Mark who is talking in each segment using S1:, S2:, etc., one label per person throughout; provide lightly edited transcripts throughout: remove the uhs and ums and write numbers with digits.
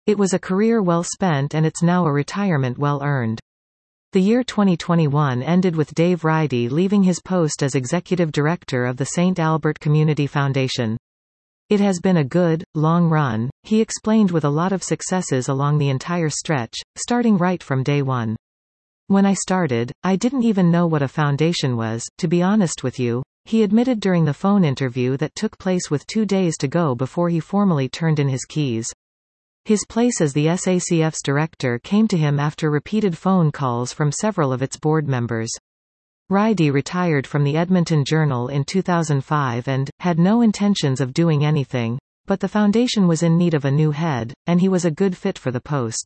S1: It was a career well spent and it's now a retirement well earned. The year 2021 ended with Dave Ridey leaving his post as executive director of the St. Albert Community Foundation. It has been a good, long run, he explained, with a lot of successes along the entire stretch, starting right from day one. When I started, I didn't even know what a foundation was, to be honest with you, he admitted during the phone interview that took place with 2 days to go before he formally turned in his keys. His place as the SACF's director came to him after repeated phone calls from several of its board members. Ridey retired from the Edmonton Journal in 2005 and had no intentions of doing anything, but the foundation was in need of a new head, and he was a good fit for the post.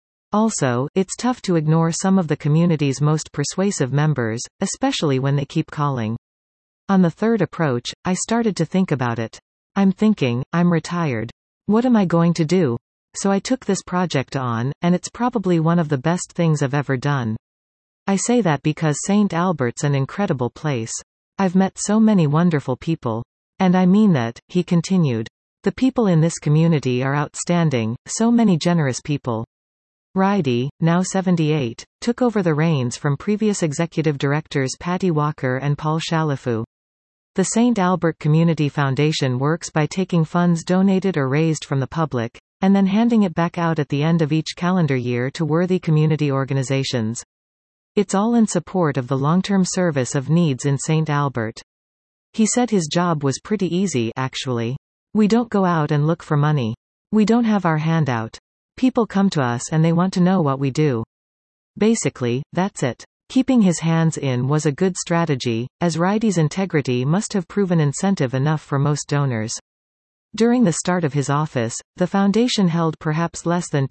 S1: Also, it's tough to ignore some of the community's most persuasive members, especially when they keep calling. On the third approach, I started to think about it. I'm thinking, I'm retired. What am I going to do? So I took this project on, and it's probably one of the best things I've ever done. I say that because St. Albert's an incredible place. I've met so many wonderful people. And I mean that, he continued. The people in this community are outstanding, so many generous people. Ridey, now 78, took over the reins from previous executive directors Patty Walker and Paul Chalifoux. The St. Albert Community Foundation works by taking funds donated or raised from the public, and then handing it back out at the end of each calendar year to worthy community organizations. It's all in support of the long-term service of needs in St. Albert. He said his job was pretty easy, actually. We don't go out and look for money. We don't have our hand out. People come to us and they want to know what we do. Basically, that's it. Keeping his hands in was a good strategy, as Ridey's integrity must have proven incentive enough for most donors. During the start of his office, the foundation held perhaps less than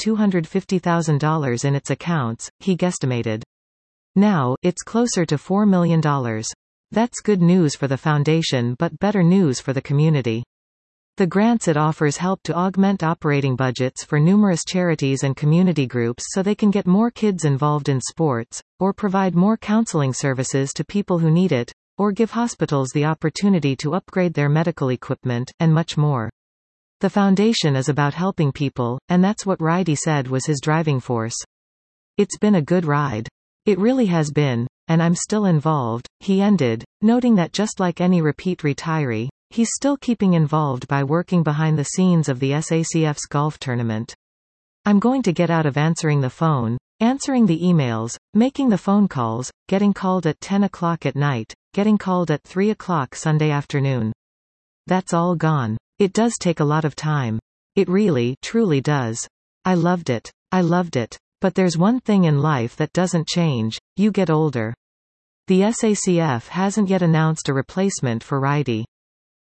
S1: $250,000 in its accounts, he guesstimated. Now, it's closer to $4 million. That's good news for the foundation but better news for the community. The grants it offers help to augment operating budgets for numerous charities and community groups so they can get more kids involved in sports, or provide more counseling services to people who need it, or give hospitals the opportunity to upgrade their medical equipment, and much more. The foundation is about helping people, and that's what Ridey said was his driving force. It's been a good ride. It really has been, and I'm still involved, he ended, noting that just like any repeat retiree, he's still keeping involved by working behind the scenes of the SACF's golf tournament. I'm going to get out of answering the phone, answering the emails, making the phone calls, getting called at 10 o'clock at night, getting called at 3 o'clock Sunday afternoon. That's all gone. It does take a lot of time. It really, truly does. I loved it. I loved it. But there's one thing in life that doesn't change: you get older. The SACF hasn't yet announced a replacement for Ridey.